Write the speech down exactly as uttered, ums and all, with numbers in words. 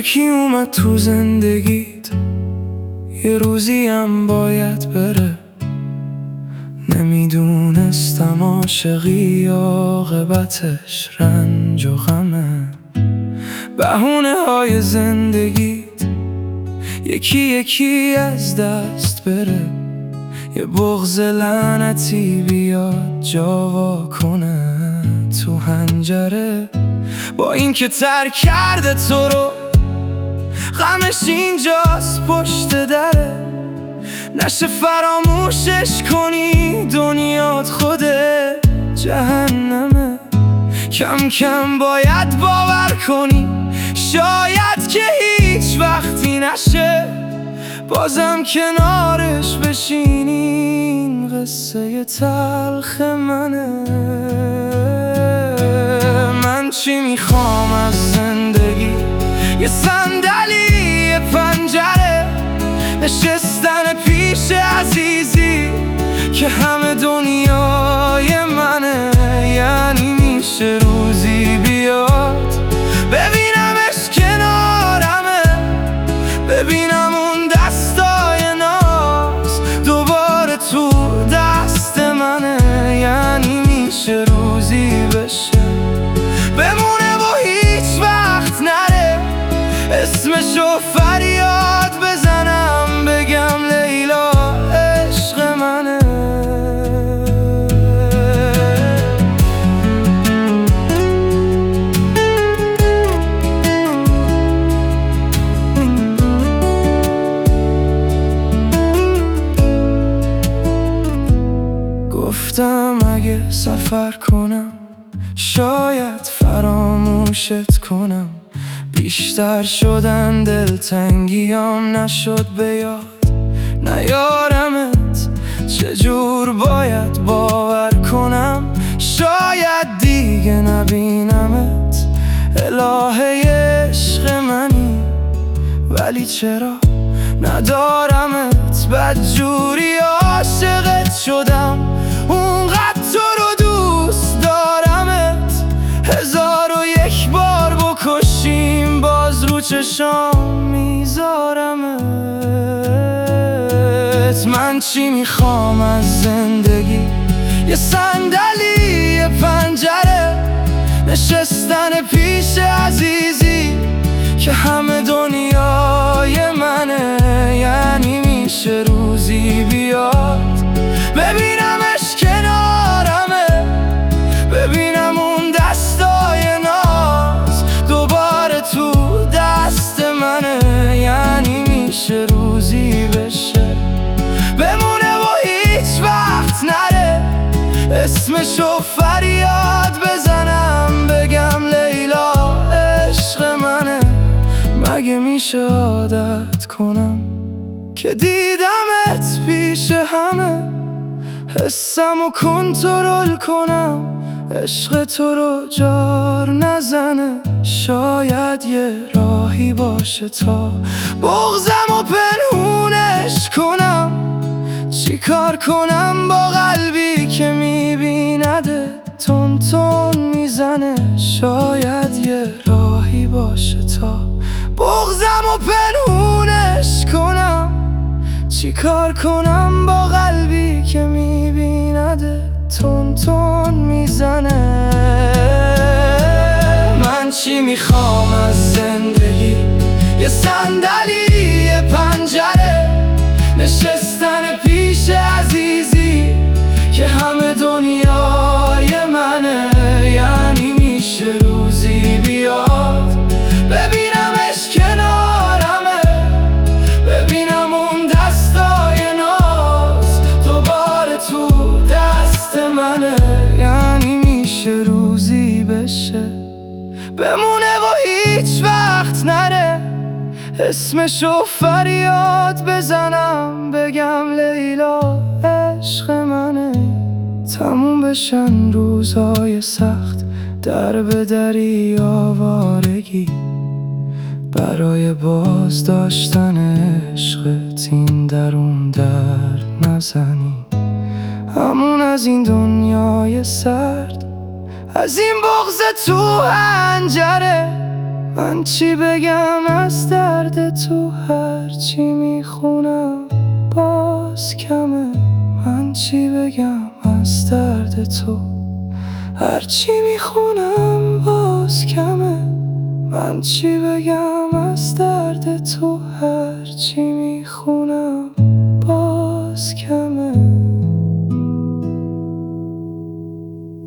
یکی اومد تو زندگیت یه روزی هم باید بره، نمیدونستم عاشقی عاقبتش رنج و غمه. بهونه های زندگیت یکی یکی از دست بره، یه بغض لعنتی بیاد جاوا کنه تو حنجره. با این که ترک کرده تو رو غمش اینجاست پشت دره، نشه فراموشش کنی دنیات خود جهنمه. کم کم باید باور کنی شاید که هیچ وقتی نشه بازم کنارش بشینی، این قصه تلخ منه. من چی میخوام از زندگی؟ یه صندلی، یه پنجره، نشستن پیش عزیزی که همه دنیای منه. یعنی میشه روزی بیاد ببینمش کنارمه، ببینم اون دستای ناز دوباره تو دست منه. یعنی میشه روزی بشه بمونه و هیچ وقت نره، اسمشو فریاد بزنم بگم لیلا عشق منه. گفتم اگه سفر کنم شاید فراموشت کنم، بیشتر شدن دلتنگیام نشد به یاد نیارمت. چجور باید باور کنم شاید دیگه نبینمت. الهه عشق منی ولی چرا ندارمت؟ بدجوری عاشقت شدم اونقدر تو رو دوست دارمت. هزار و یک بار بکشیم باز رو چشام میذارمت. من چی میخوام از زندگی؟ یه صندلی، یه پنجره، نشستن پیش عزیزی که همه دنیای منه. یعنی میشه روزی بیاد ببینمش کنارمه، ببینم اون دستای ناز دوباره تو دست منه. یعنی میشه روزی بشه بمونه و هیچ وقت نره، اسمشو فریاد بزنم بگم لیلا عشق منه. مگه میشه عادت کنم که دیدمت پیش همه، حسمو کنترل کنم عشق تو رو جار نزنه. شاید یه راهی باشه تا بغضمو پنهونش کنم. چی کار کنم با قلبی که میبینده تون تون میزنه؟ شاید یه راهی باشه تا بغضمو پنهونش کنم. چی کار کنم با قلبی که میبینده تون تون میزنه؟ من چی میخوام از زندگی؟ یه صندلی، یه پنجره، نشستن پیش عزیزی که همه دنیای منه. یعنی میشه روزی بیاد ببینمش کنارمه، ببینم اون دستای ناز دوباره تو دست منه. یعنی میشه روزی بشه بمونه و هیچ وقت نره، اسمشو فریاد بزنم بگم لیلا عشق منه. تموم بشن روزهای سخت در به دری آوارگی، برای باز داشتن عشقت این درون در نزنی. همون از این دنیای سرد، از این بغض تو حنجره، من چی بگم از درد تو، هرچی میخونم باز کمه. من چی بگم از درد تو، هرچی میخونم باز کمه. من چی بگم از درد تو، هرچی میخونم